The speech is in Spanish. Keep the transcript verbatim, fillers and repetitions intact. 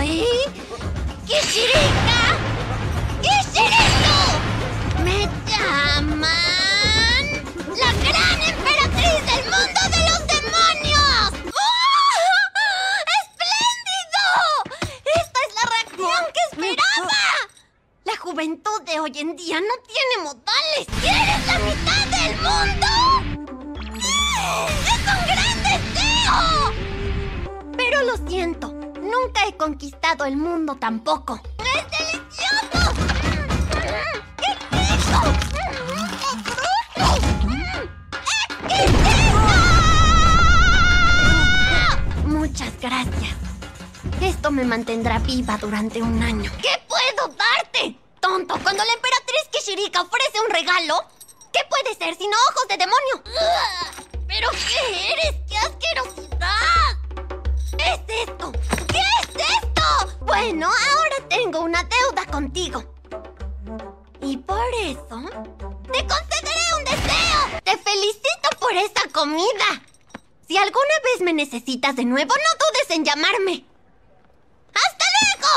¡Ay! ¡Kishirika! ¡Kishiriko! ¡Me llaman la gran emperatriz del mundo de los demonios! ¡Oh! ¡Espléndido! ¡Esta es la reacción que esperaba! La juventud de hoy en día no tiene modales. ¿Quieres la mitad del mundo? ¡Es un gran deseo! Pero lo siento, nunca he conquistado el mundo tampoco. ¡Es delicioso! ¡Qué rico! ¡Exquisito! Muchas gracias. Esto me mantendrá viva durante un año. ¿Qué puedo darte? Tonto, cuando la emperatriz Kishirika ofrece un regalo, ¿qué puede ser sino ojos de demonio? ¿Pero qué eres? ¡Qué asquerosidad! ¿Qué es esto? ¿Qué es esto? Bueno, ahora tengo una deuda contigo. Y por eso te concederé un deseo. Te felicito por esta comida. Si alguna vez me necesitas de nuevo, no dudes en llamarme.